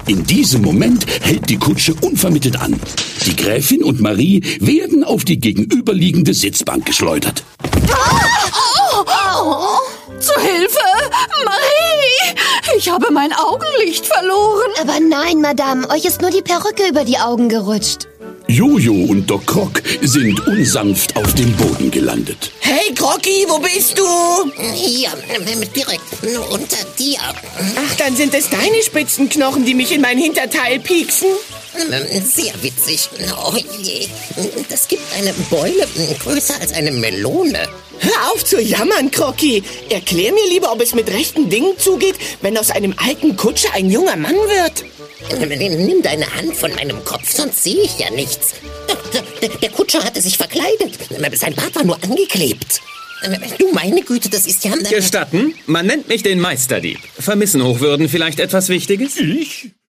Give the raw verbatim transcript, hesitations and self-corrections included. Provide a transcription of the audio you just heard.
In diesem Moment hält die Kutsche unvermittelt an. Die Gräfin und Marie werden auf die gegenüberliegende Sitzbank geschleudert. Oh, oh. Zu Hilfe! Marie! Ich habe mein Augenlicht verloren. Aber nein, Madame, euch ist nur die Perücke über die Augen gerutscht. Jojo und Doc Croc sind unsanft auf dem Boden gelandet. Hey, Crocky, wo bist du? Hier, direkt unter dir. Ach, dann sind es deine Spitzenknochen, die mich in mein Hinterteil pieksen? Sehr witzig. Oh je, das gibt eine Beule größer als eine Melone. Hör auf zu jammern, Crocky. Erklär mir lieber, ob es mit rechten Dingen zugeht, wenn aus einem alten Kutscher ein junger Mann wird. Nimm deine Hand von meinem Kopf, sonst sehe ich ja nichts. Der, der Kutscher hatte sich verkleidet. Sein Bart war nur angeklebt. Du, meine Güte, das ist ja... Gestatten? Man nennt mich den Meisterdieb. Vermissen Hochwürden vielleicht etwas Wichtiges? Ich?